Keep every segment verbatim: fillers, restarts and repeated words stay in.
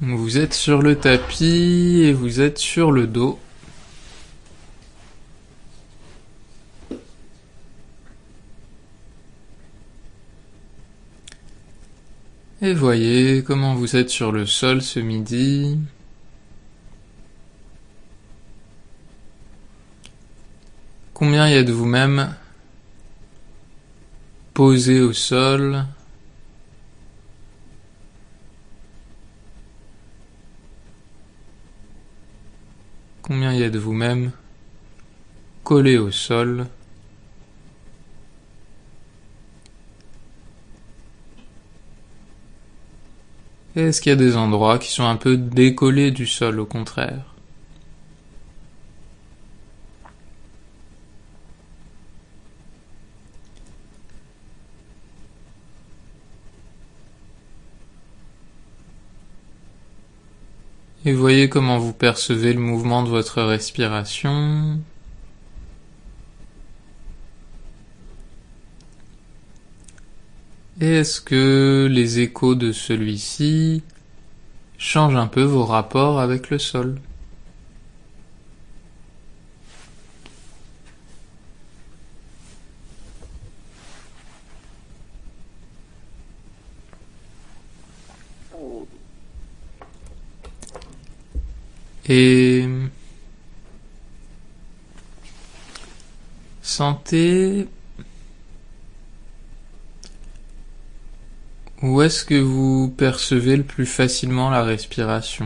Vous êtes sur le tapis et vous êtes sur le dos. Et voyez comment vous êtes sur le sol ce midi. Combien y a de vous-même posé au sol? Combien y a de vous-même collé au sol? Et est-ce qu'il y a des endroits qui sont un peu décollés du sol au contraire? Et voyez comment vous percevez le mouvement de votre respiration. Et est-ce que les échos de celui-ci changent un peu vos rapports avec le sol? Et sentez où est-ce que vous percevez le plus facilement la respiration?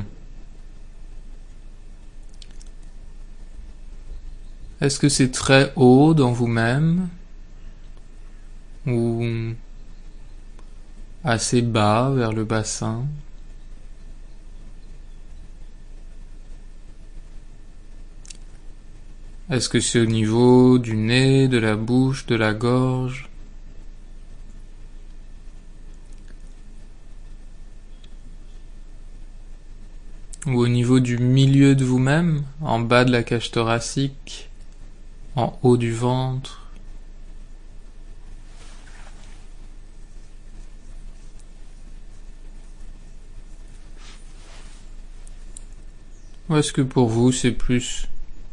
Est-ce que c'est très haut dans vous-même ou assez bas vers le bassin? Est-ce que c'est au niveau du nez, de la bouche, de la gorge? Ou au niveau du milieu de vous-même, en bas de la cage thoracique, en haut du ventre? Ou est-ce que pour vous c'est plus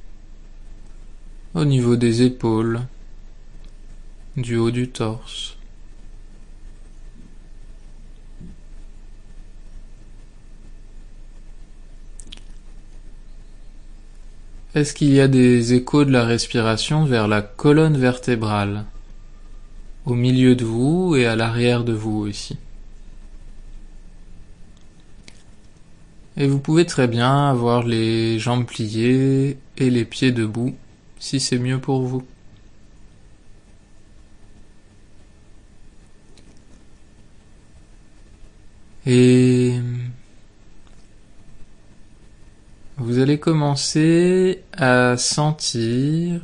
au niveau des épaules, du haut du torse? Est-ce qu'il y a des échos de la respiration vers la colonne vertébrale, au milieu de vous et à l'arrière de vous aussi? Et vous pouvez très bien avoir les jambes pliées et les pieds debout, si c'est mieux pour vous. Et vous allez commencer à sentir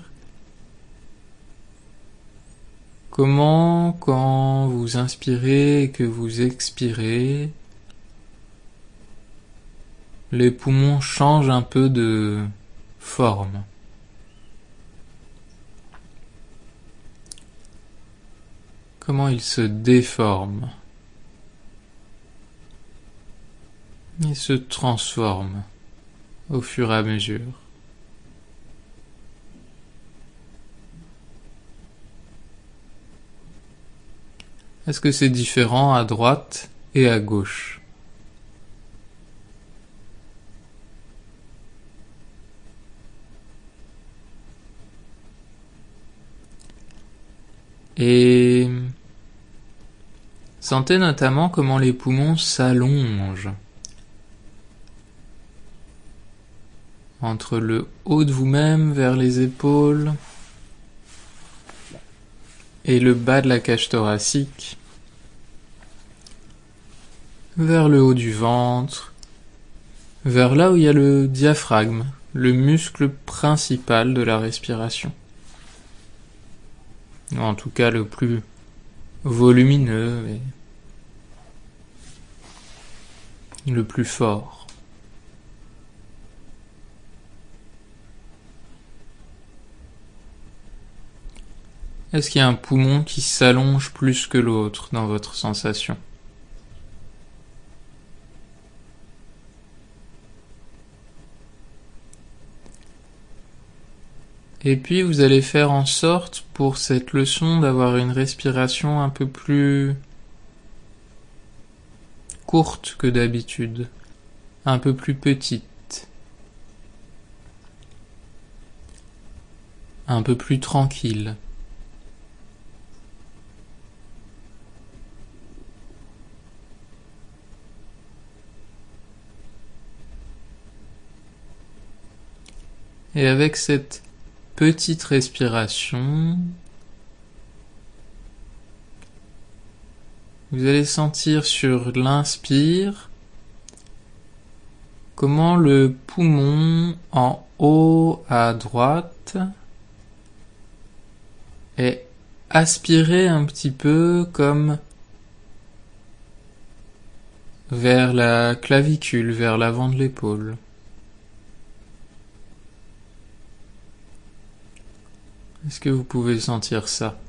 comment, quand vous inspirez et que vous expirez, les poumons changent un peu de forme. Comment ils se déforment. Ils se transforment au fur et à mesure. Est-ce que c'est différent à droite et à gauche? Et sentez notamment comment les poumons s'allongent entre le haut de vous-même vers les épaules et le bas de la cage thoracique vers le haut du ventre, vers là où il y a le diaphragme, le muscle principal de la respiration. En tout cas le plus volumineux et le plus fort. Est-ce qu'il y a un poumon qui s'allonge plus que l'autre dans votre sensation? Et puis vous allez faire en sorte pour cette leçon d'avoir une respiration un peu plus courte que d'habitude, un peu plus petite, un peu plus tranquille. Et avec cette petite respiration, vous allez sentir sur l'inspire comment le poumon en haut à droite est aspiré un petit peu comme vers la clavicule, vers l'avant de l'épaule. Est-ce que vous pouvez sentir ça?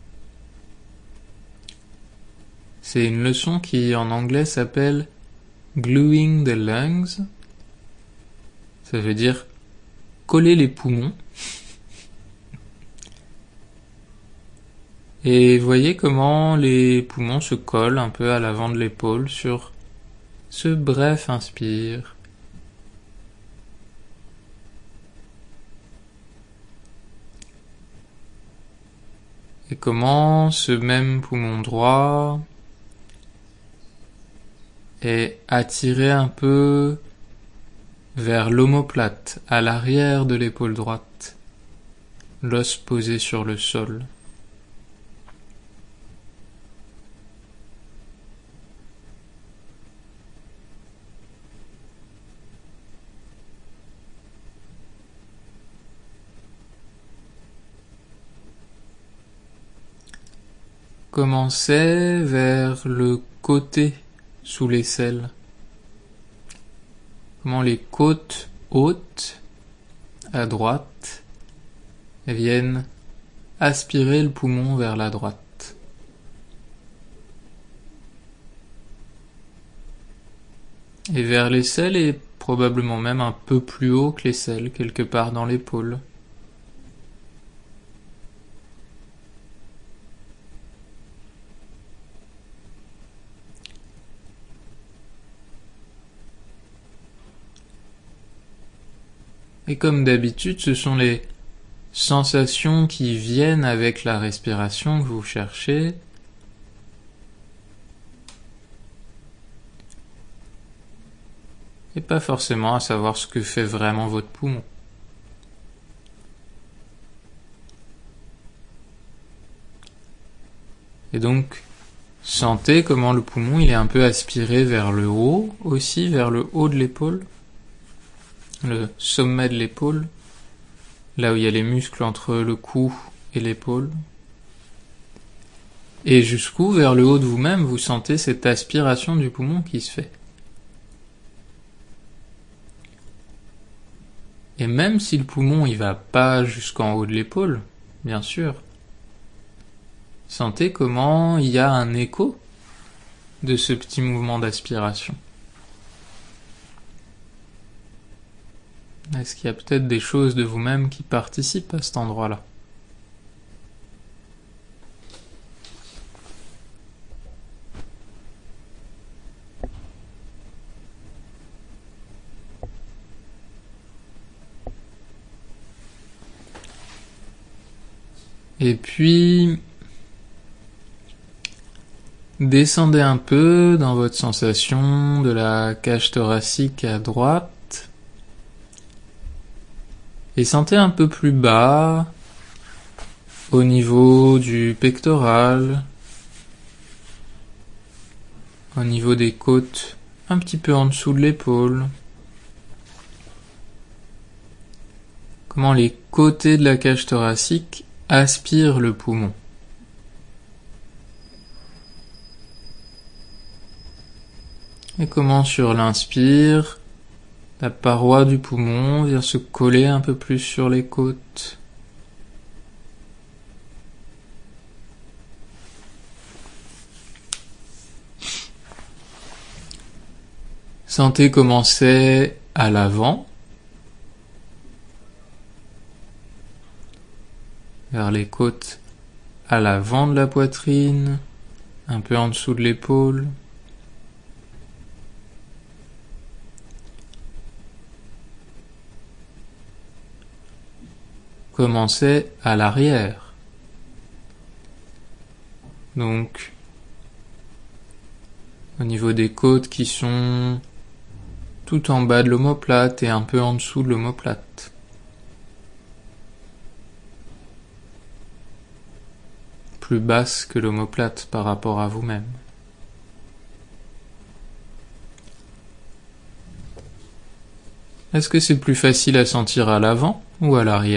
C'est une leçon qui en anglais s'appelle Gluing the lungs. Ça veut dire coller les poumons. Et voyez comment les poumons se collent un peu à l'avant de l'épaule sur ce bref inspire. Et comment ce même poumon droit est attiré un peu vers l'omoplate, à l'arrière de l'épaule droite, l'os posé sur le sol. Commencez vers le côté sous l'aisselle. Comment les côtes hautes à droite viennent aspirer le poumon vers la droite. Et vers l'aisselle et probablement même un peu plus haut que l'aisselle, quelque part dans l'épaule. Et comme d'habitude, ce sont les sensations qui viennent avec la respiration que vous cherchez. Et pas forcément à savoir ce que fait vraiment votre poumon. Et donc, sentez comment le poumon il est un peu aspiré vers le haut, aussi vers le haut de l'épaule. Le sommet de l'épaule, là où il y a les muscles entre le cou et l'épaule. Et jusqu'où, vers le haut de vous-même, vous sentez cette aspiration du poumon qui se fait. Et même si le poumon il va pas jusqu'en haut de l'épaule, bien sûr, sentez comment il y a un écho de ce petit mouvement d'aspiration. Est-ce qu'il y a peut-être des choses de vous-même qui participent à cet endroit-là? Et puis, descendez un peu dans votre sensation de la cage thoracique à droite. Et sentez un peu plus bas, au niveau du pectoral, au niveau des côtes, un petit peu en dessous de l'épaule. Comment les côtés de la cage thoracique aspirent le poumon. Et comment sur l'inspire, la paroi du poumon vient se coller un peu plus sur les côtes. Sentez commencer à l'avant. vers les côtes à l'avant de la poitrine, un peu en dessous de l'épaule. Commencez à l'arrière. Donc, au niveau des côtes qui sont tout en bas de l'omoplate et un peu en dessous de l'omoplate. Plus basse que l'omoplate par rapport à vous-même. Est-ce que c'est plus facile à sentir à l'avant ou à l'arrière ?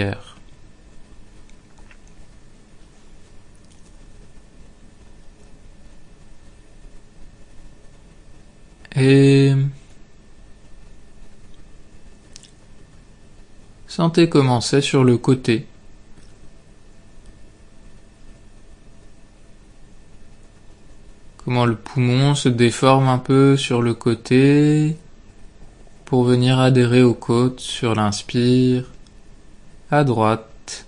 Et sentez comment c'est sur le côté. Comment le poumon se déforme un peu sur le côté pour venir adhérer aux côtes sur l'inspire, à droite.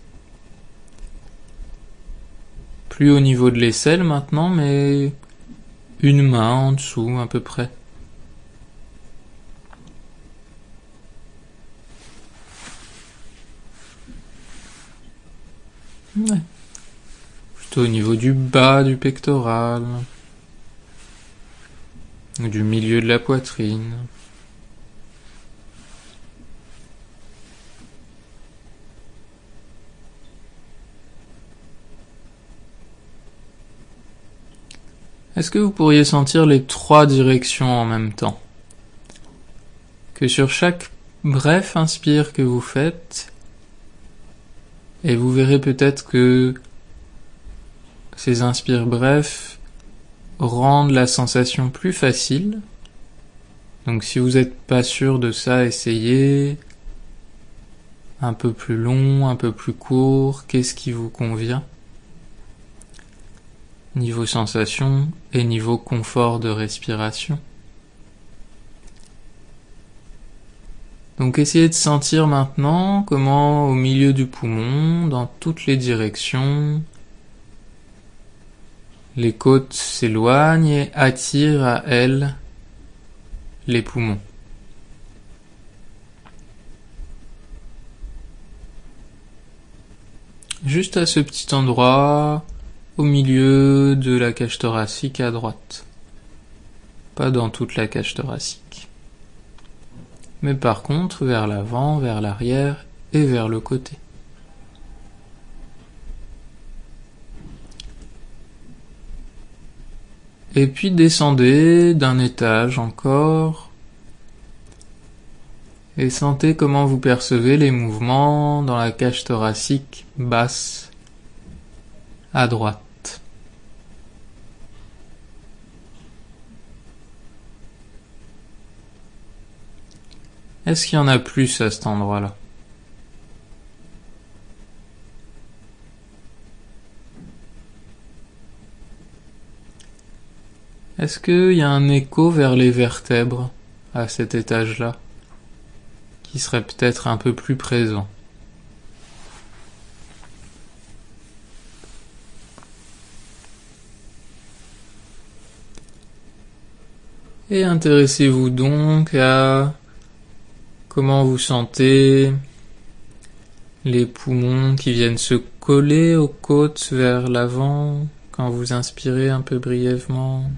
Plus au niveau de l'aisselle maintenant, mais une main en dessous à peu près. Ouais. Plutôt au niveau du bas du pectoral, ou du milieu de la poitrine. Est-ce que vous pourriez sentir les trois directions en même temps ? Que sur chaque bref inspire que vous faites, et vous verrez peut-être que ces inspires brefs rendent la sensation plus facile. Donc si vous n'êtes pas sûr de ça, essayez un peu plus long, un peu plus court, qu'est-ce qui vous convient ? Niveau sensation et niveau confort de respiration. Donc essayez de sentir maintenant comment au milieu du poumon, dans toutes les directions, les côtes s'éloignent et attirent à elles les poumons. Juste à ce petit endroit, au milieu de la cage thoracique à droite. Pas dans toute la cage thoracique. Mais par contre, vers l'avant, vers l'arrière et vers le côté. Et puis descendez d'un étage encore. Et sentez comment vous percevez les mouvements dans la cage thoracique basse à droite. Est-ce qu'il y en a plus à cet endroit-là ? Est-ce qu'il y a un écho vers les vertèbres à cet étage-là, qui serait peut-être un peu plus présent ? Et intéressez-vous donc à comment vous sentez les poumons qui viennent se coller aux côtes vers l'avant quand vous inspirez un peu brièvement.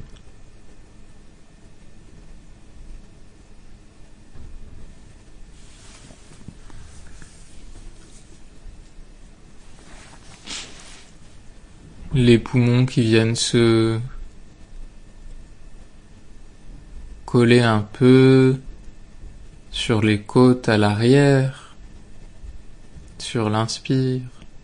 Les poumons qui viennent se coller un peu sur les côtes à l'arrière, sur l'inspire.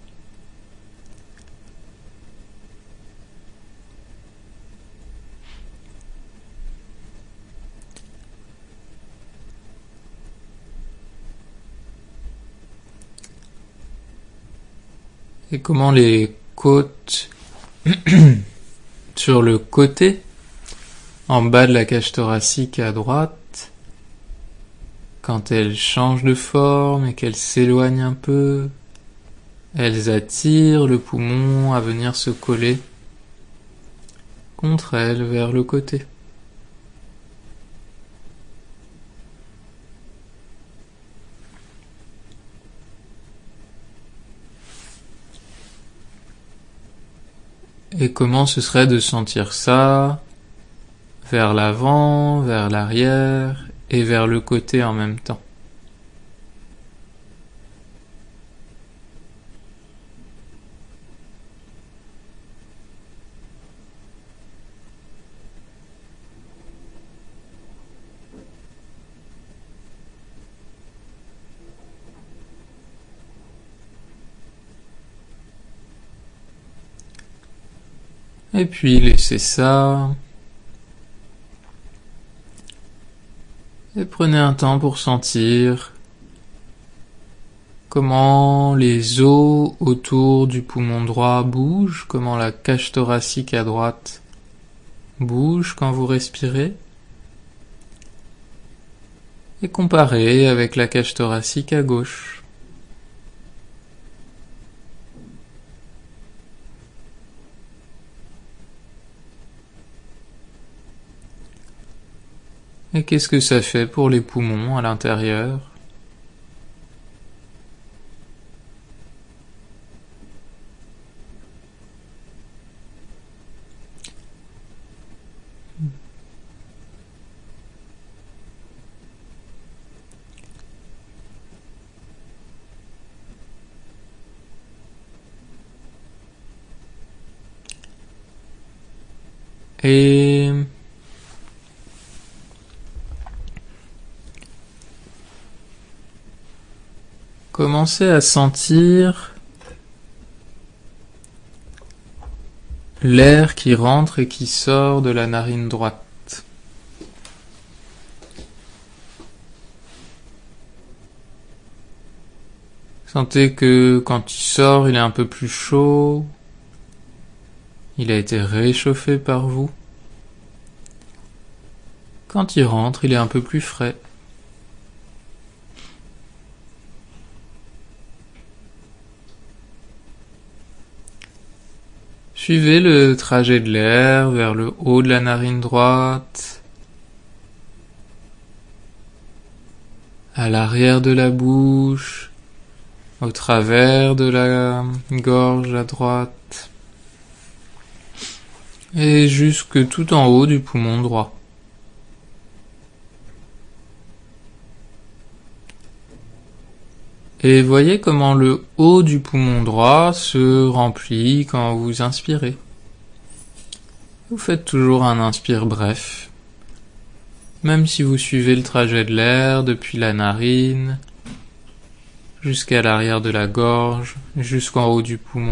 Et comment les côtes sur le côté, en bas de la cage thoracique à droite, quand elles changent de forme et qu'elles s'éloignent un peu, Elles attirent le poumon à venir se coller contre elles vers le côté. Et comment ce serait de sentir ça vers l'avant, vers l'arrière et vers le côté en même temps? Et puis laissez ça. Et prenez un temps pour sentir comment les os autour du poumon droit bougent, comment la cage thoracique à droite bouge quand vous respirez. Et comparez avec la cage thoracique à gauche. Et qu'est-ce que ça fait pour les poumons à l'intérieur? Et commencez à sentir l'air qui rentre et qui sort de la narine droite. Sentez que quand il sort, il est un peu plus chaud. Il a été réchauffé par vous. Quand il rentre, il est un peu plus frais. Suivez le trajet de l'air vers le haut de la narine droite, à l'arrière de la bouche, au travers de la gorge à droite, et jusque tout en haut du poumon droit. Et voyez comment le haut du poumon droit se remplit quand vous inspirez. Vous faites toujours un inspire bref, même si vous suivez le trajet de l'air depuis la narine, jusqu'à l'arrière de la gorge, jusqu'en haut du poumon.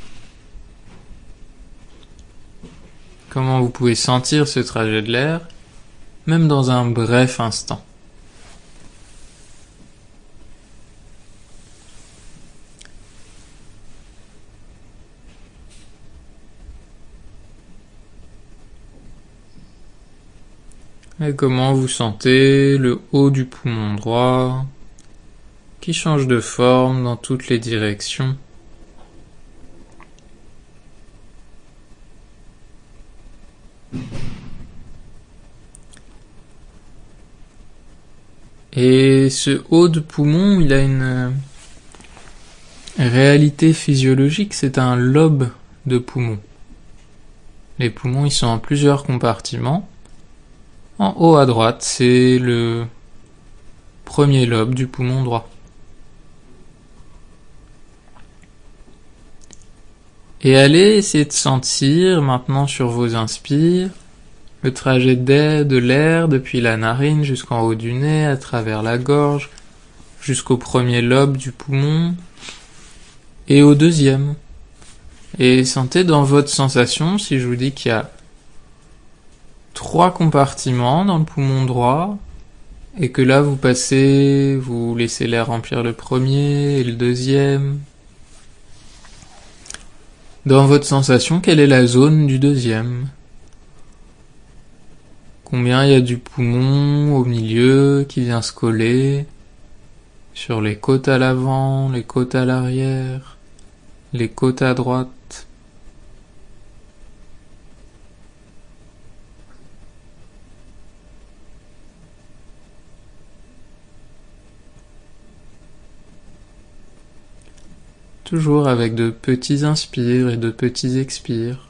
Comment vous pouvez sentir ce trajet de l'air, même dans un bref instant. Et comment vous sentez le haut du poumon droit qui change de forme dans toutes les directions. Et ce haut de poumon, il a une réalité physiologique, c'est un lobe de poumon. Les poumons, ils sont en plusieurs compartiments. En haut à droite, c'est le premier lobe du poumon droit. Et allez essayer de sentir maintenant sur vos inspires le trajet de l'air depuis la narine jusqu'en haut du nez, à travers la gorge, jusqu'au premier lobe du poumon et au deuxième. Et sentez dans votre sensation, si je vous dis qu'il y a trois compartiments dans le poumon droit, et que là vous passez, vous laissez l'air remplir le premier et le deuxième. Dans votre sensation, quelle est la zone du deuxième? Combien il y a du poumon au milieu qui vient se coller sur les côtes à l'avant, les côtes à l'arrière, les côtes à droite, toujours avec de petits inspires et de petits expires.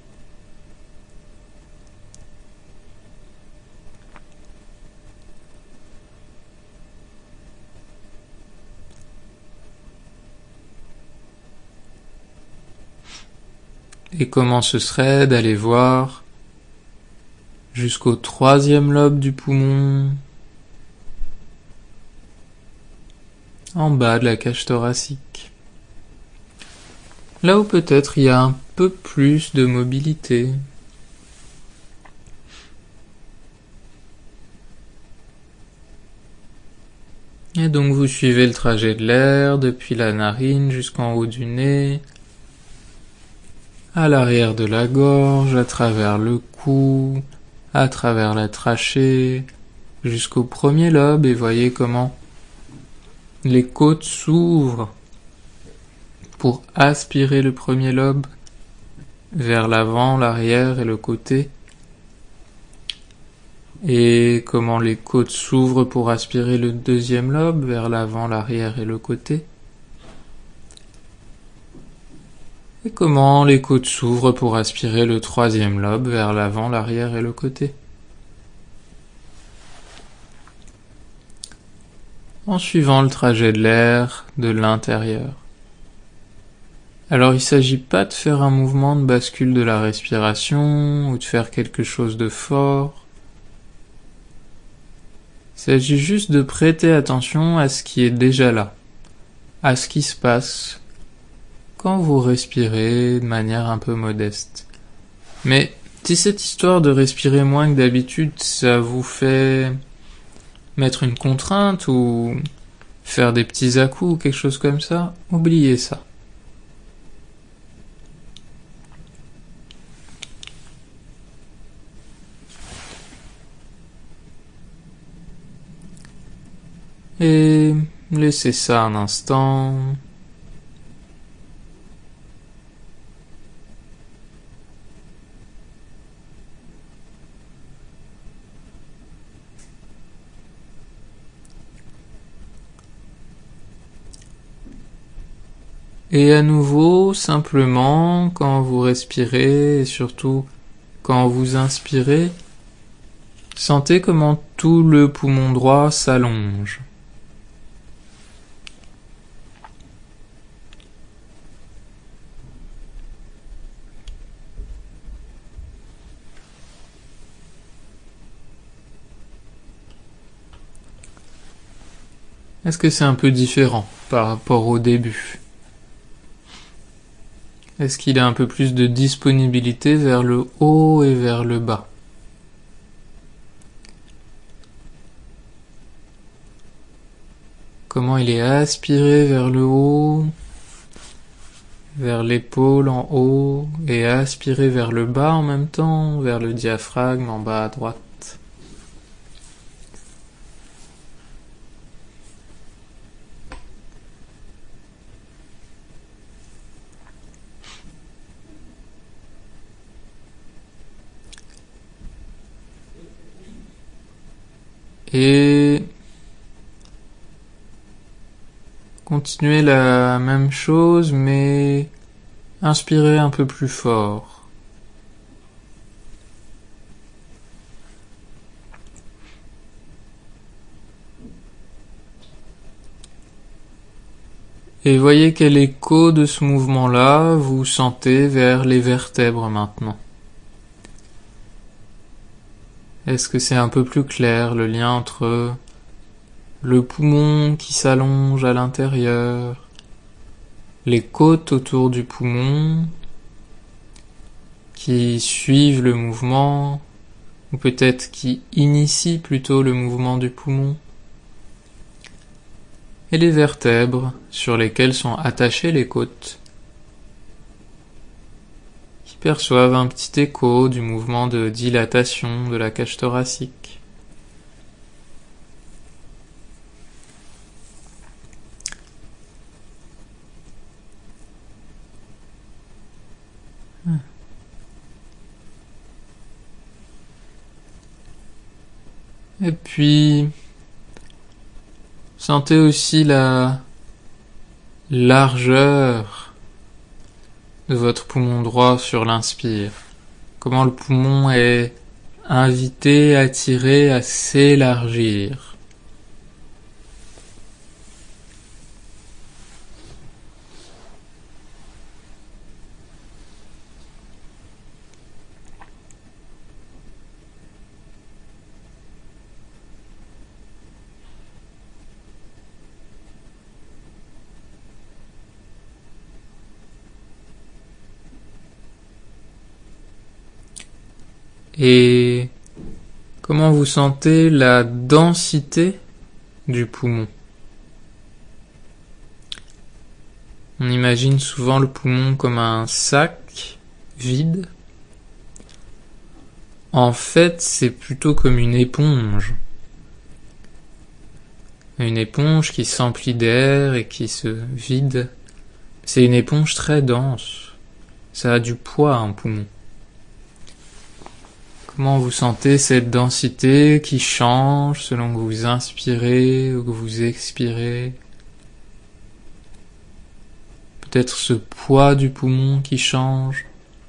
Et comment ce serait d'aller voir jusqu'au troisième lobe du poumon, en bas de la cage thoracique. Là où peut-être il y a un peu plus de mobilité. Et donc vous suivez le trajet de l'air depuis la narine jusqu'en haut du nez, à l'arrière de la gorge, à travers le cou, à travers la trachée, jusqu'au premier lobe, et voyez comment les côtes s'ouvrent pour aspirer le premier lobe vers l'avant, l'arrière et le côté, et comment les côtes s'ouvrent pour aspirer le deuxième lobe vers l'avant, l'arrière et le côté, et comment les côtes s'ouvrent pour aspirer le troisième lobe vers l'avant, l'arrière et le côté. En suivant le trajet de l'air de l'intérieur. Alors il ne s'agit pas de faire un mouvement de bascule de la respiration ou de faire quelque chose de fort. Il s'agit juste de prêter attention à ce qui est déjà là, à ce qui se passe quand vous respirez de manière un peu modeste. Mais si cette histoire de respirer moins que d'habitude, ça vous fait mettre une contrainte ou faire des petits à-coups ou quelque chose comme ça, oubliez ça. Et laissez ça un instant. Et à nouveau, simplement, quand vous respirez et surtout quand vous inspirez, sentez comment tout le poumon droit s'allonge. Est-ce que c'est un peu différent par rapport au début ? Est-ce qu'il y a un peu plus de disponibilité vers le haut et vers le bas ? Comment il est aspiré vers le haut, vers l'épaule en haut, et aspiré vers le bas en même temps, vers le diaphragme en bas à droite. Et continuez la même chose, mais inspirez un peu plus fort. Et voyez quel écho de ce mouvement-là vous sentez vers les vertèbres maintenant. Est-ce que c'est un peu plus clair, le lien entre le poumon qui s'allonge à l'intérieur, les côtes autour du poumon qui suivent le mouvement, ou peut-être qui initient plutôt le mouvement du poumon, et les vertèbres sur lesquelles sont attachées les côtes, qui perçoivent un petit écho du mouvement de dilatation de la cage thoracique. Et puis, sentez aussi la largeur de votre poumon droit sur l'inspire. Comment le poumon est invité, attiré à s'élargir. Et comment vous sentez la densité du poumon? On imagine souvent le poumon comme un sac vide. En fait, c'est plutôt comme une éponge. Une éponge qui s'emplit d'air et qui se vide. C'est une éponge très dense. Ça a du poids, un poumon. Comment vous sentez cette densité qui change selon que vous inspirez ou que vous expirez? Peut-être ce poids du poumon qui change.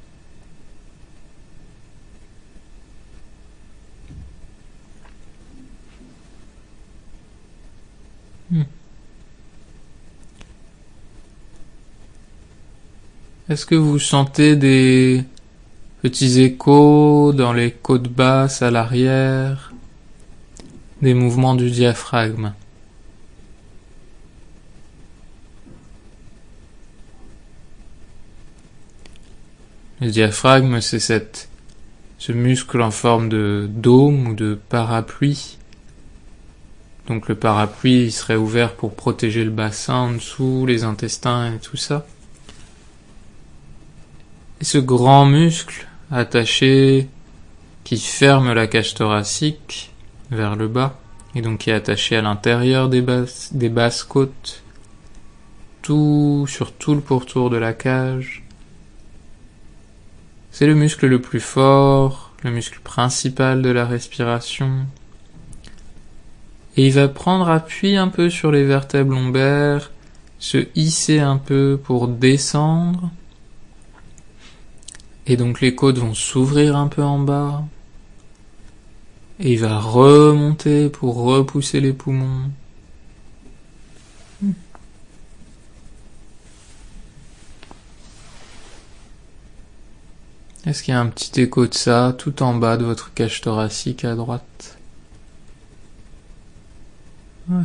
Hmm. Est-ce que vous sentez des petits échos dans les côtes basses à l'arrière, des mouvements du diaphragme? Le diaphragme, c'est cette, ce muscle en forme de dôme ou de parapluie. Donc le parapluie il serait ouvert pour protéger le bassin en dessous, les intestins et tout ça. Et ce grand muscle attaché qui ferme la cage thoracique vers le bas, et donc qui est attaché à l'intérieur des basses, des basses côtes, tout sur tout le pourtour de la cage. C'est le muscle le plus fort, le muscle principal de la respiration. Et il va prendre appui un peu sur les vertèbres lombaires, se hisser un peu pour descendre. Et donc les côtes vont s'ouvrir un peu en bas. Et il va remonter pour repousser les poumons. Est-ce qu'il y a un petit écho de ça tout en bas de votre cage thoracique à droite? Ouais.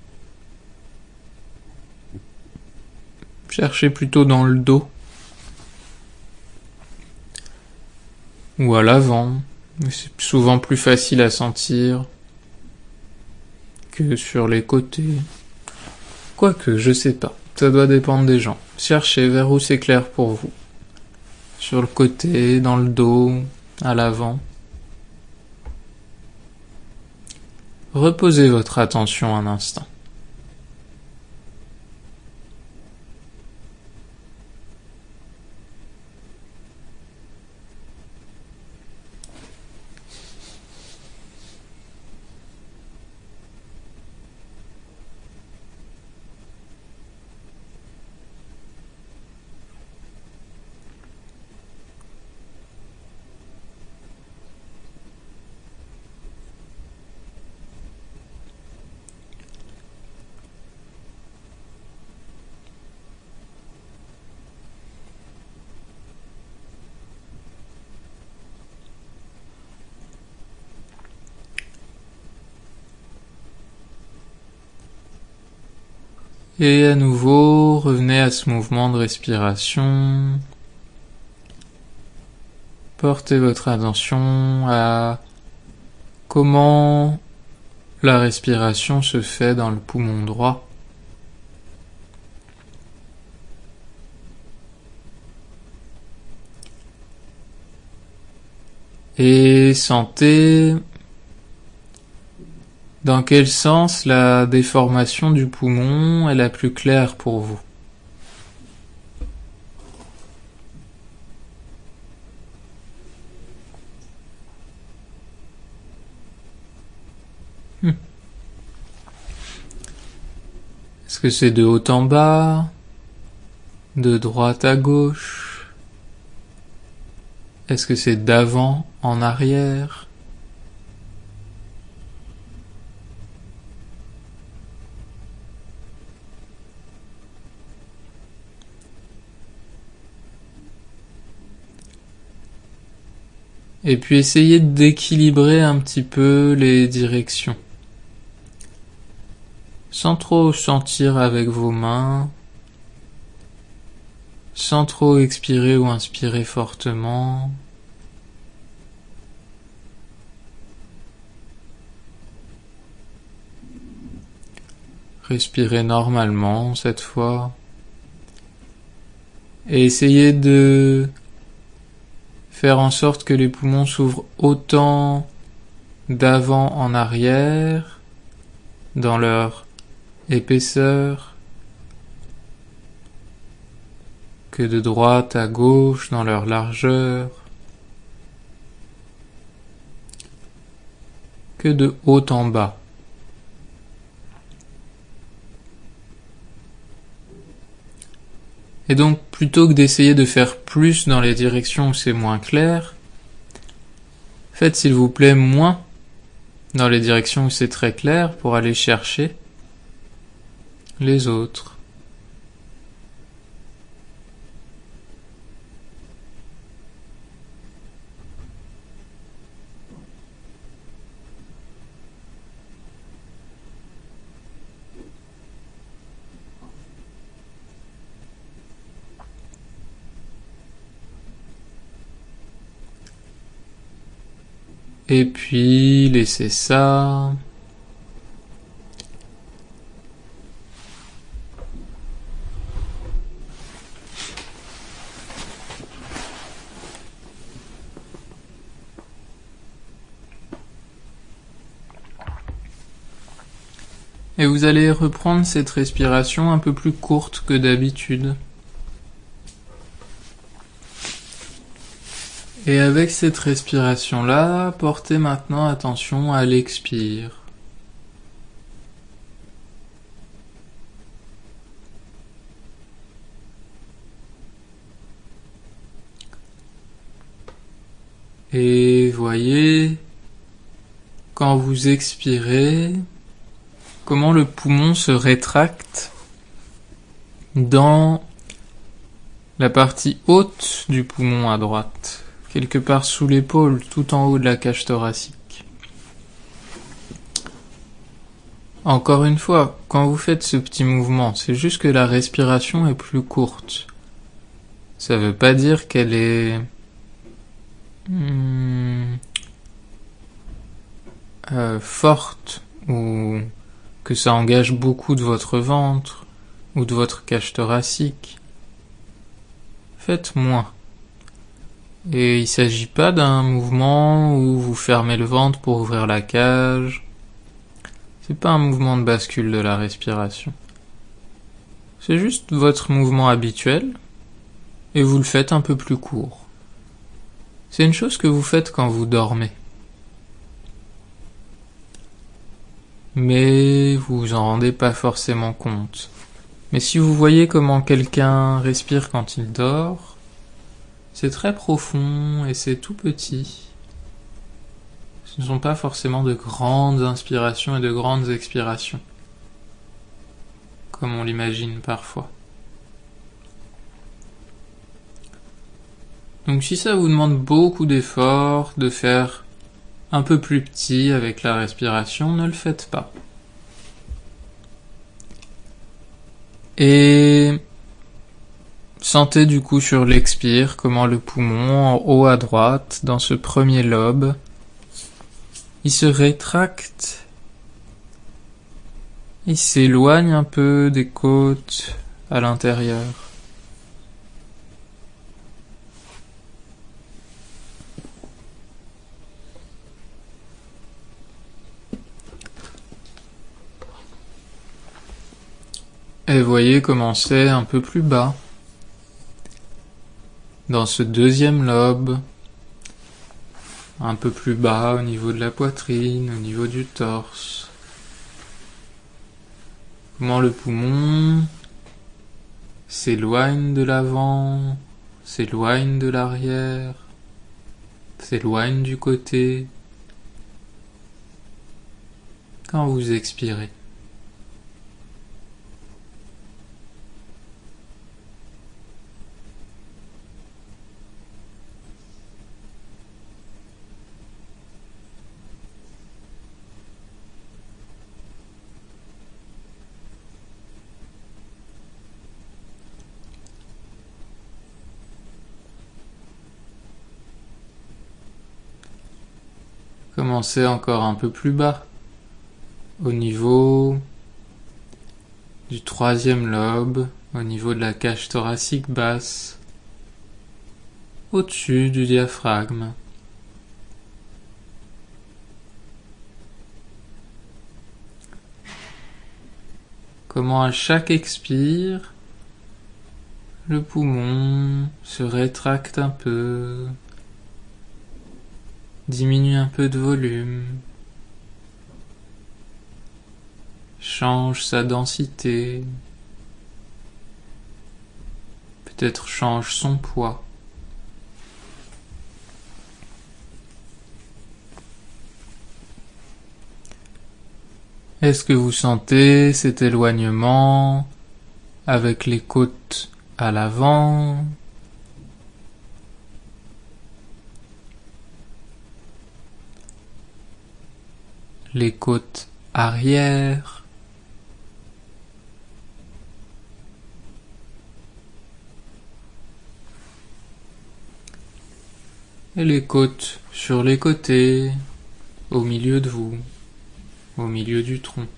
Cherchez plutôt dans le dos. Ou à l'avant. C'est souvent plus facile à sentir que sur les côtés. Quoique, je sais pas. Ça doit dépendre des gens. Cherchez vers où c'est clair pour vous. Sur le côté, dans le dos, à l'avant. Reposez votre attention un instant. Et à nouveau, revenez à ce mouvement de respiration. Portez votre attention à comment la respiration se fait dans le poumon droit. Et sentez dans quel sens la déformation du poumon est la plus claire pour vous. Est-ce que c'est de haut en bas, de droite à gauche? Est-ce que c'est d'avant en arrière? Et puis essayez d'équilibrer un petit peu les directions. Sans trop sentir avec vos mains, sans trop expirer ou inspirer fortement. Respirez normalement cette fois. Et essayez de faire en sorte que les poumons s'ouvrent autant d'avant en arrière, dans leur épaisseur, que de droite à gauche, dans leur largeur, que de haut en bas. Et donc, plutôt que d'essayer de faire plus dans les directions où c'est moins clair, faites s'il vous plaît moins dans les directions où c'est très clair pour aller chercher les autres. Et puis, laissez ça. Et vous allez reprendre cette respiration un peu plus courte que d'habitude. Et avec cette respiration-là, portez maintenant attention à l'expire. Et voyez, quand vous expirez, comment le poumon se rétracte dans la partie haute du poumon à droite, quelque part sous l'épaule, tout en haut de la cage thoracique. Encore une fois, quand vous faites ce petit mouvement, c'est juste que la respiration est plus courte. Ça veut pas dire qu'elle est hmm, euh, forte ou que ça engage beaucoup de votre ventre ou de votre cage thoracique. Faites moins. Et il ne s'agit pas d'un mouvement où vous fermez le ventre pour ouvrir la cage. C'est pas un mouvement de bascule de la respiration. C'est juste votre mouvement habituel et vous le faites un peu plus court. C'est une chose que vous faites quand vous dormez. Mais vous vous en rendez pas forcément compte. Mais si vous voyez comment quelqu'un respire quand il dort, c'est très profond et c'est tout petit. Ce ne sont pas forcément de grandes inspirations et de grandes expirations, comme on l'imagine parfois. Donc si ça vous demande beaucoup d'efforts, de faire un peu plus petit avec la respiration, ne le faites pas. Et sentez du coup sur l'expire comment le poumon en haut à droite, dans ce premier lobe, il se rétracte, il s'éloigne un peu des côtes à l'intérieur. Et voyez comment c'est un peu plus bas. Dans ce deuxième lobe, un peu plus bas au niveau de la poitrine, au niveau du torse. Comment le poumon s'éloigne de l'avant, s'éloigne de l'arrière, s'éloigne du côté quand vous expirez. Commencez encore un peu plus bas, au niveau du troisième lobe, au niveau de la cage thoracique basse, au-dessus du diaphragme. Comment à chaque expire, le poumon se rétracte un peu, diminue un peu de volume, change sa densité, peut-être change son poids. Est-ce que vous sentez cet éloignement avec les côtes à l'avant ? Les côtes arrière, et les côtes sur les côtés, au milieu de vous, au milieu du tronc.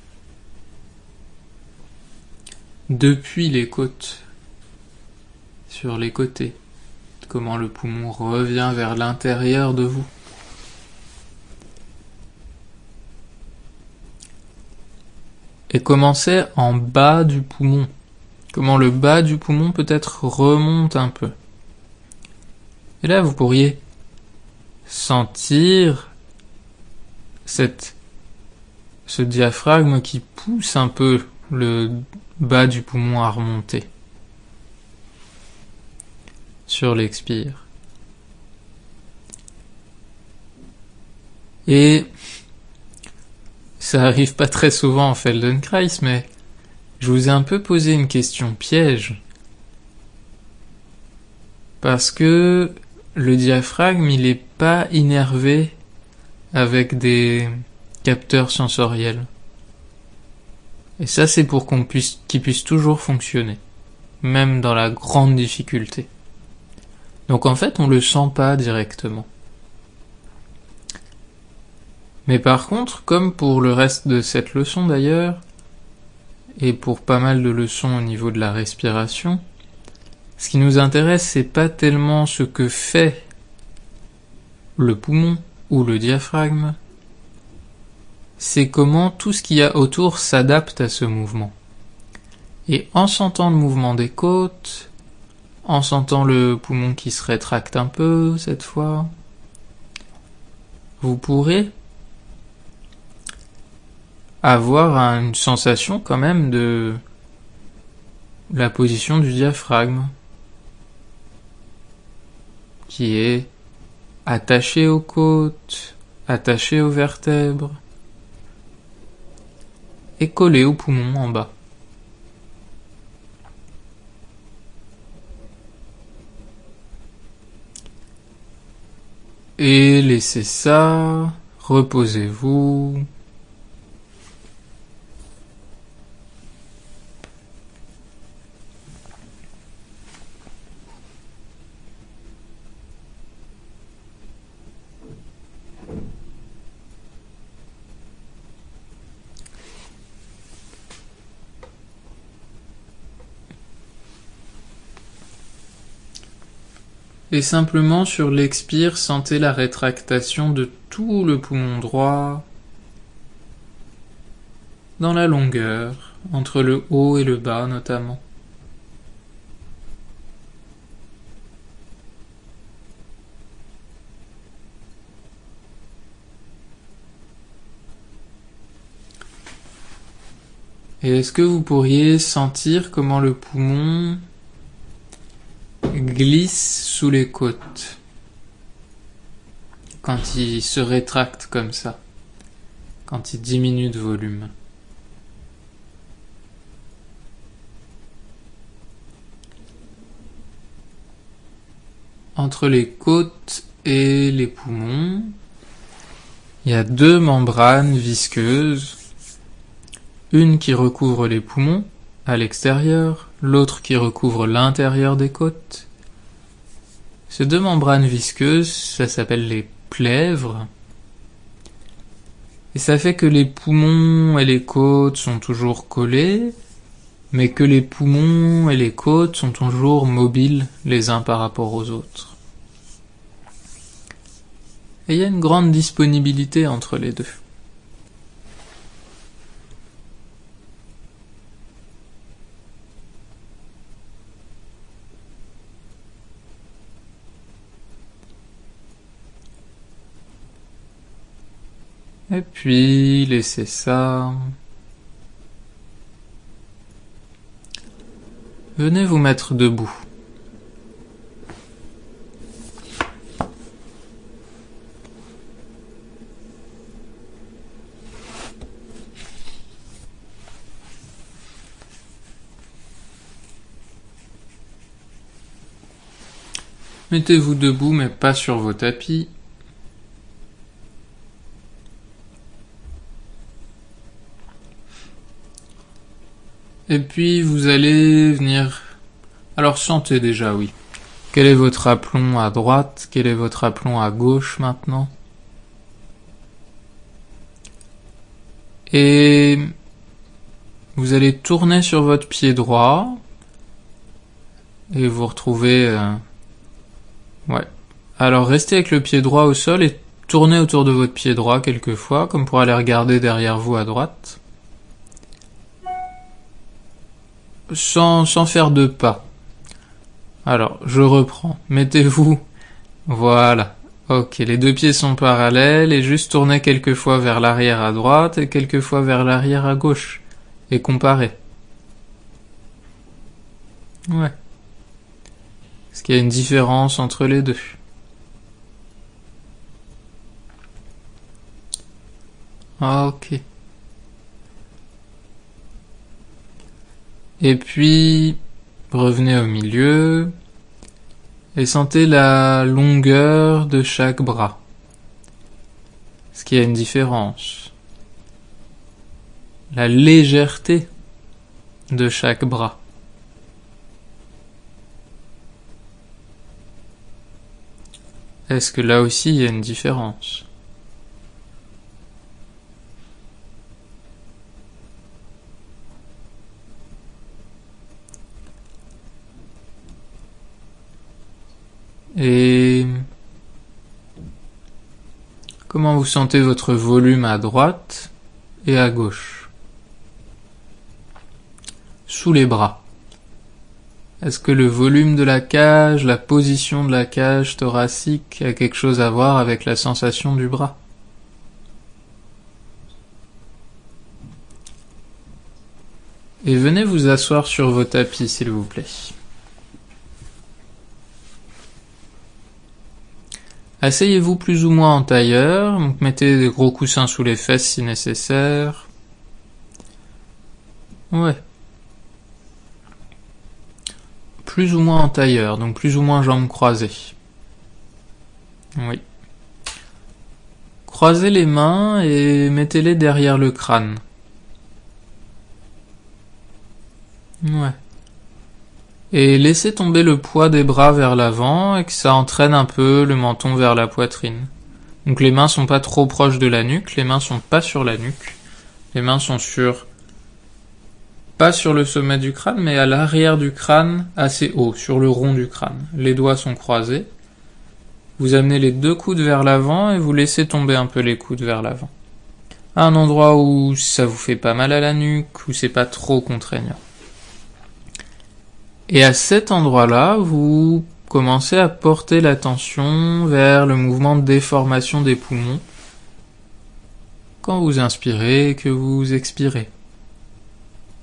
Depuis les côtes, sur les côtés, comment le poumon revient vers l'intérieur de vous. Et commencez en bas du poumon. Comment le bas du poumon peut-être remonte un peu. Et là, vous pourriez sentir cette, ce diaphragme qui pousse un peu le bas du poumon à remonter sur l'expire. Et ça arrive pas très souvent en Feldenkrais, mais je vous ai un peu posé une question piège. Parce que le diaphragme, il est pas innervé avec des capteurs sensoriels. Et ça, c'est pour qu'on puisse, qu'il puisse toujours fonctionner, même dans la grande difficulté. Donc en fait, on le sent pas directement. Mais par contre, comme pour le reste de cette leçon d'ailleurs, et pour pas mal de leçons au niveau de la respiration, ce qui nous intéresse, c'est pas tellement ce que fait le poumon ou le diaphragme, c'est comment tout ce qu'il y a autour s'adapte à ce mouvement. Et en sentant le mouvement des côtes, en sentant le poumon qui se rétracte un peu cette fois, vous pourrez avoir une sensation quand même de la position du diaphragme qui est attaché aux côtes, attaché aux vertèbres et collé au poumon en bas. Et laissez ça, reposez-vous. Et simplement sur l'expire, sentez la rétractation de tout le poumon droit dans la longueur, entre le haut et le bas notamment. Et est-ce que vous pourriez sentir comment le poumon glisse sous les côtes quand il se rétracte comme ça, quand il diminue de volume? Entre les côtes et les poumons, il y a deux membranes visqueuses, une qui recouvre les poumons à l'extérieur, l'autre qui recouvre l'intérieur des côtes. Ces deux membranes visqueuses, ça s'appelle les plèvres, et ça fait que les poumons et les côtes sont toujours collés, mais que les poumons et les côtes sont toujours mobiles les uns par rapport aux autres. Et il y a une grande disponibilité entre les deux. Et puis, laissez ça. Venez vous mettre debout. Mettez-vous debout, mais pas sur vos tapis. Et puis vous allez venir... Alors sentez déjà, oui. Quel est votre aplomb à droite? Quel est votre aplomb à gauche maintenant? Et vous allez tourner sur votre pied droit et vous retrouvez... Euh... Ouais. Alors restez avec le pied droit au sol et tournez autour de votre pied droit quelques fois, comme pour aller regarder derrière vous à droite. Sans, sans faire de pas. Alors, je reprends. Mettez-vous... Voilà. Ok, les deux pieds sont parallèles et juste tournez quelques fois vers l'arrière à droite et quelques fois vers l'arrière à gauche. Et comparez. Ouais. Est-ce qu'il y a une différence entre les deux? Ok. Et puis, revenez au milieu et sentez la longueur de chaque bras. Est-ce qu'il y a une différence? La légèreté de chaque bras. Est-ce que là aussi il y a une différence? Et comment vous sentez votre volume à droite et à gauche? Sous les bras. Est-ce que le volume de la cage, la position de la cage thoracique a quelque chose à voir avec la sensation du bras? Et venez vous asseoir sur vos tapis, s'il vous plaît. Asseyez-vous plus ou moins en tailleur, donc mettez des gros coussins sous les fesses si nécessaire. Ouais. Plus ou moins en tailleur, donc plus ou moins jambes croisées. Oui. Croisez les mains et mettez-les derrière le crâne. Ouais. Et laissez tomber le poids des bras vers l'avant et que ça entraîne un peu le menton vers la poitrine. Donc les mains sont pas trop proches de la nuque, les mains sont pas sur la nuque. Les mains sont sur... pas sur le sommet du crâne, mais à l'arrière du crâne, assez haut, sur le rond du crâne. Les doigts sont croisés. Vous amenez les deux coudes vers l'avant et vous laissez tomber un peu les coudes vers l'avant. À un endroit où ça vous fait pas mal à la nuque, où c'est pas trop contraignant. Et à cet endroit-là, vous commencez à porter l'attention vers le mouvement de déformation des poumons quand vous inspirez et que vous expirez.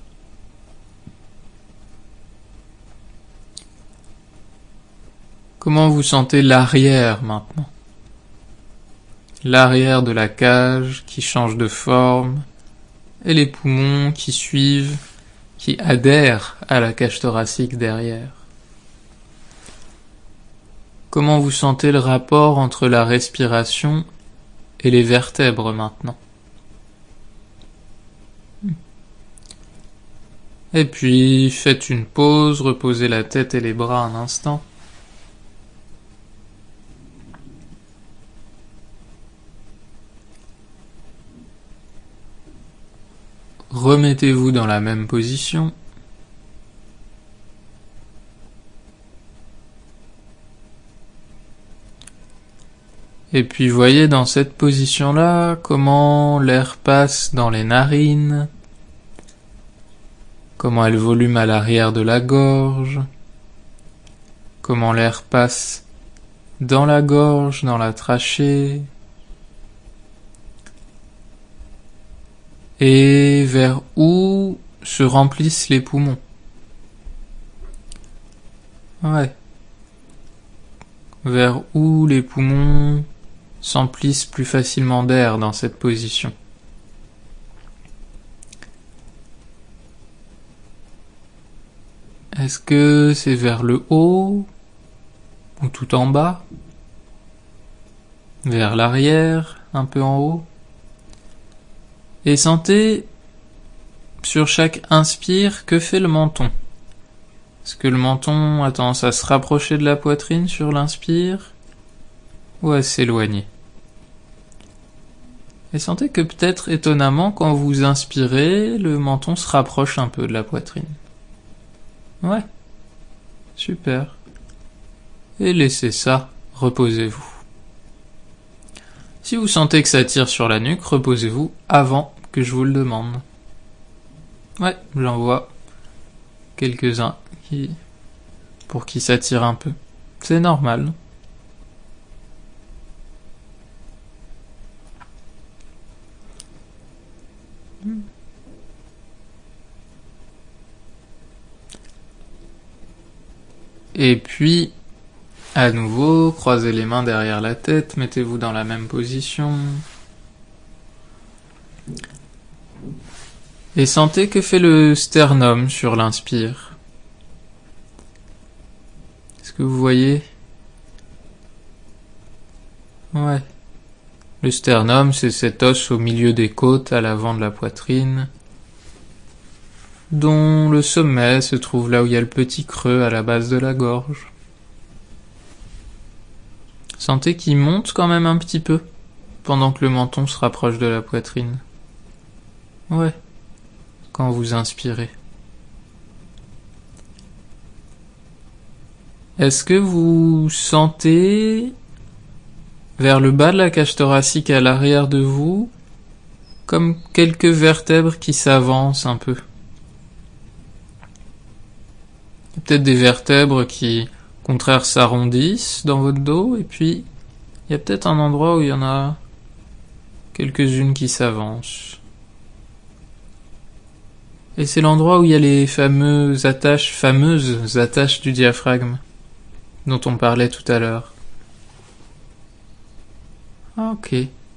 Comment vous sentez l'arrière maintenant? L'arrière de la cage qui change de forme et les poumons qui suivent, qui adhèrent à la cage thoracique derrière. Comment vous sentez le rapport entre la respiration et les vertèbres maintenant? Et puis, faites une pause, reposez la tête et les bras un instant. Remettez-vous dans la même position. Et puis voyez dans cette position-là comment l'air passe dans les narines, comment elle volume à l'arrière de la gorge, comment l'air passe dans la gorge, dans la trachée, et vers où se remplissent les poumons. Ouais. Vers où les poumons s'emplissent plus facilement d'air dans cette position. Est-ce que c'est vers le haut ou tout en bas? Vers l'arrière, un peu en haut? Et sentez, sur chaque inspire, que fait le menton. Est-ce que le menton a tendance à se rapprocher de la poitrine sur l'inspire ou à s'éloigner? Et sentez que peut-être étonnamment, quand vous inspirez, le menton se rapproche un peu de la poitrine. Ouais, super. Et laissez ça, reposez-vous. Si vous sentez que ça tire sur la nuque, reposez-vous avant que je vous le demande. Ouais, j'en vois quelques-uns qui, pour qui ça tire un peu. C'est normal. Et puis, à nouveau, croisez les mains derrière la tête, mettez-vous dans la même position. Et sentez que fait le sternum sur l'inspire. Est-ce que vous voyez? Ouais. Le sternum, c'est cet os au milieu des côtes, à l'avant de la poitrine, dont le sommet se trouve là où il y a le petit creux à la base de la gorge. Sentez qu'il monte quand même un petit peu, pendant que le menton se rapproche de la poitrine. Ouais, quand vous inspirez. Est-ce que vous sentez, vers le bas de la cage thoracique à l'arrière de vous, comme quelques vertèbres qui s'avancent un peu? Il y a peut-être des vertèbres qui, au contraire, s'arrondissent dans votre dos, et puis il y a peut-être un endroit où il y en a quelques-unes qui s'avancent. Et c'est l'endroit où il y a les fameuses attaches, fameuses attaches du diaphragme, dont on parlait tout à l'heure. Ok.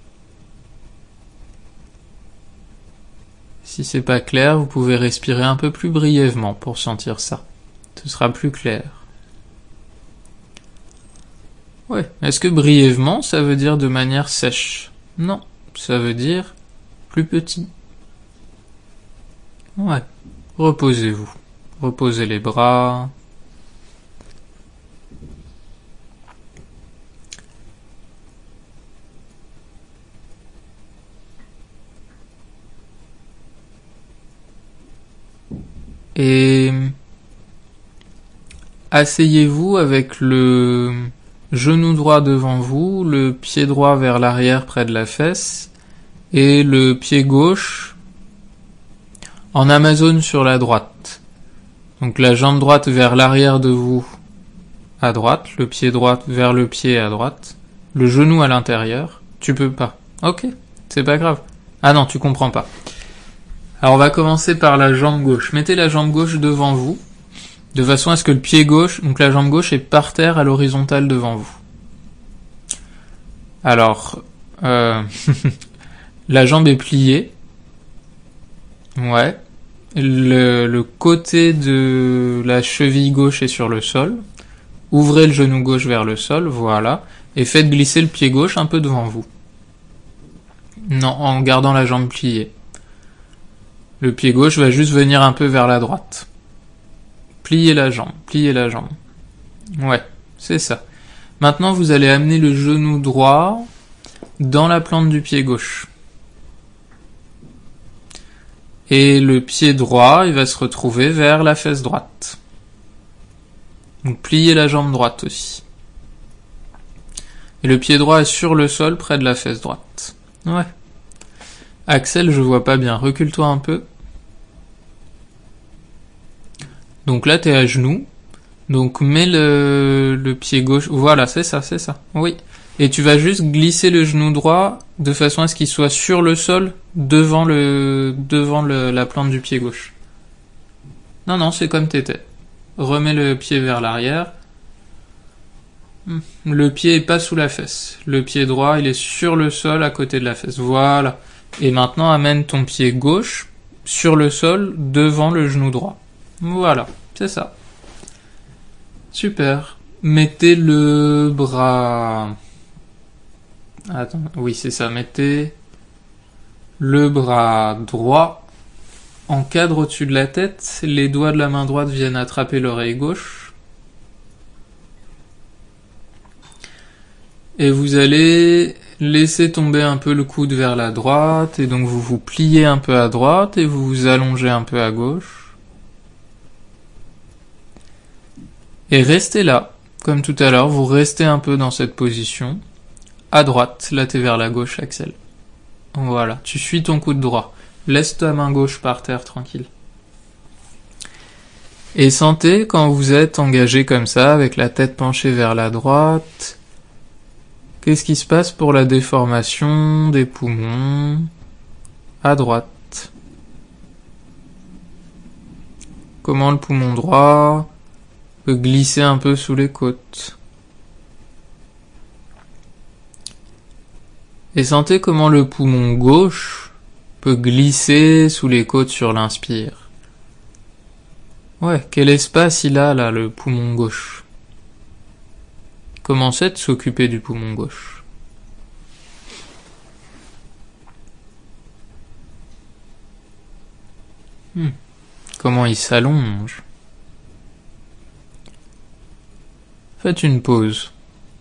Si c'est pas clair, vous pouvez respirer un peu plus brièvement pour sentir ça. Ce sera plus clair. Ouais. Est-ce que brièvement, ça veut dire de manière sèche? Non. Ça veut dire plus petit. Ouais. Reposez-vous. Reposez les bras. Et asseyez-vous avec le genou droit devant vous, le pied droit vers l'arrière près de la fesse, et le pied gauche en Amazone sur la droite. Donc la jambe droite vers l'arrière de vous à droite, le pied droit vers le pied à droite, le genou à l'intérieur. Tu peux pas. Ok, c'est pas grave. Ah non, tu comprends pas. Alors on va commencer par la jambe gauche. Mettez la jambe gauche devant vous. de façon à ce que le pied gauche, donc la jambe gauche, est par terre à l'horizontale devant vous. Alors, euh, la jambe est pliée. Ouais. Le, le côté de la cheville gauche est sur le sol. Ouvrez le genou gauche vers le sol, voilà. Et faites glisser le pied gauche un peu devant vous. Non, en gardant la jambe pliée. Le pied gauche va juste venir un peu vers la droite. Pliez la jambe, pliez la jambe. Ouais, c'est ça. Maintenant, vous allez amener le genou droit dans la plante du pied gauche. Et le pied droit, il va se retrouver vers la fesse droite. Donc pliez la jambe droite aussi. Et le pied droit est sur le sol près de la fesse droite. Ouais. Axel, je vois pas bien. Recule-toi un peu. Donc là, t'es à genoux. Donc mets le, le pied gauche. Voilà, c'est ça, c'est ça. Oui. Et tu vas juste glisser le genou droit de façon à ce qu'il soit sur le sol devant le devant le, la plante du pied gauche. Non, non, c'est comme t'étais. Remets le pied vers l'arrière. Le pied est pas sous la fesse. Le pied droit, il est sur le sol à côté de la fesse. Voilà. Et maintenant, amène ton pied gauche sur le sol devant le genou droit. Voilà, c'est ça. Super. Mettez le bras... Attends, oui, c'est ça. Mettez le bras droit en cadre au-dessus de la tête. Les doigts de la main droite viennent attraper l'oreille gauche. Et vous allez laisser tomber un peu le coude vers la droite. Et donc vous vous pliez un peu à droite et vous vous allongez un peu à gauche. Et restez là. Comme tout à l'heure, vous restez un peu dans cette position. À droite, là t'es vers la gauche, Axel. Voilà, tu suis ton coude droit. Laisse ta main gauche par terre, tranquille. Et sentez quand vous êtes engagé comme ça, avec la tête penchée vers la droite, qu'est-ce qui se passe pour la déformation des poumons à droite? Comment le poumon droit peut glisser un peu sous les côtes? Et sentez comment le poumon gauche peut glisser sous les côtes sur l'inspire. Ouais, quel espace il a là, le poumon gauche? Comment c'est de s'occuper du poumon gauche? hmm. Comment il s'allonge? Faites une pause.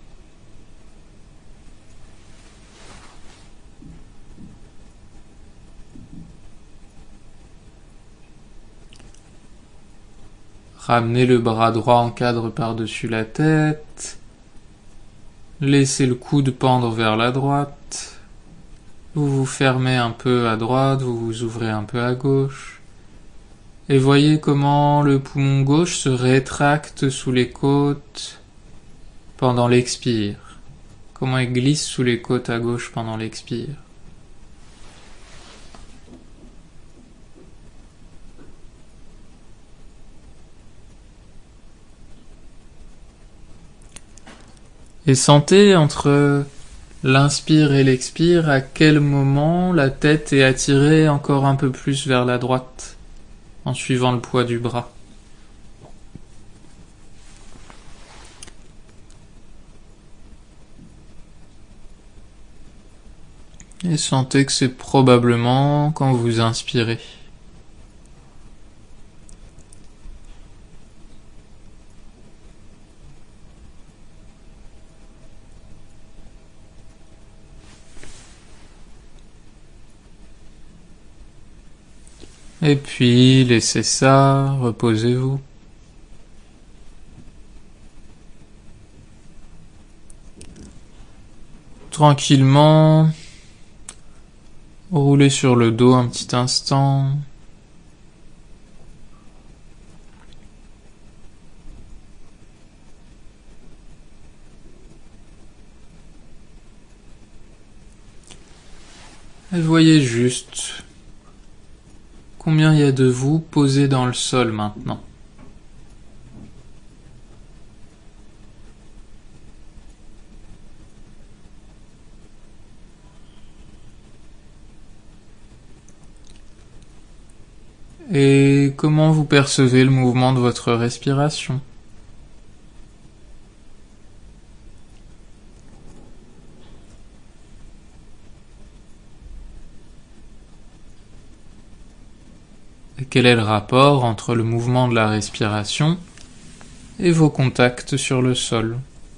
Ramenez le bras droit en cadre par-dessus la tête. Laissez le coude pendre vers la droite. Vous vous fermez un peu à droite, vous vous ouvrez un peu à gauche. Et voyez comment le poumon gauche se rétracte sous les côtes pendant l'expire. Comment il glisse sous les côtes à gauche pendant l'expire. Et sentez entre l'inspire et l'expire à quel moment la tête est attirée encore un peu plus vers la droite en suivant le poids du bras. Et sentez que c'est probablement quand vous inspirez. Et puis, laissez ça, reposez-vous. Tranquillement, roulez sur le dos un petit instant. Et voyez juste combien il y a de vous posé dans le sol maintenant. Et comment vous percevez le mouvement de votre respiration? Et quel est le rapport entre le mouvement de la respiration et vos contacts sur le sol?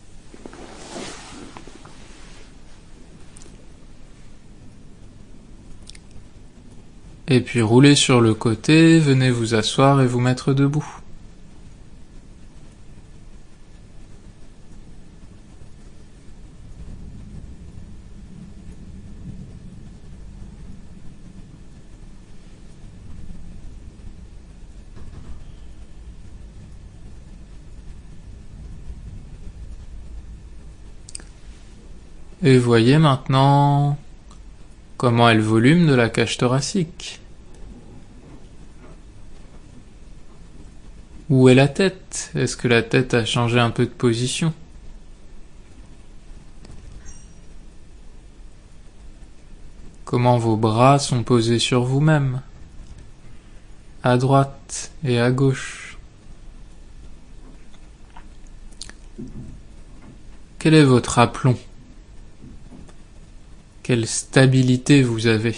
Et puis roulez sur le côté, venez vous asseoir et vous mettre debout. Et voyez maintenant comment est le volume de la cage thoracique. Où est la tête? Est-ce que la tête a changé un peu de position? Comment vos bras sont posés sur vous-même, à droite et à gauche? Quel est votre aplomb? Quelle stabilité vous avez?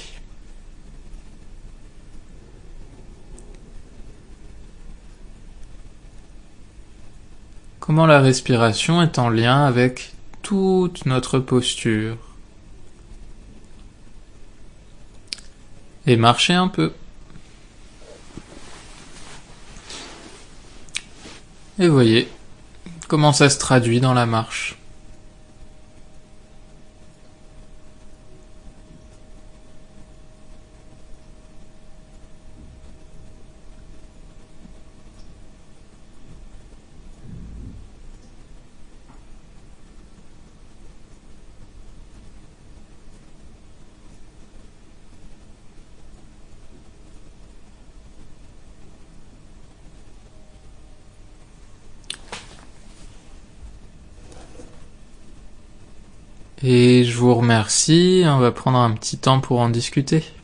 Comment la respiration est en lien avec toute notre posture? Et marchez un peu. Et voyez comment ça se traduit dans la marche. Et je vous remercie, on va prendre un petit temps pour en discuter.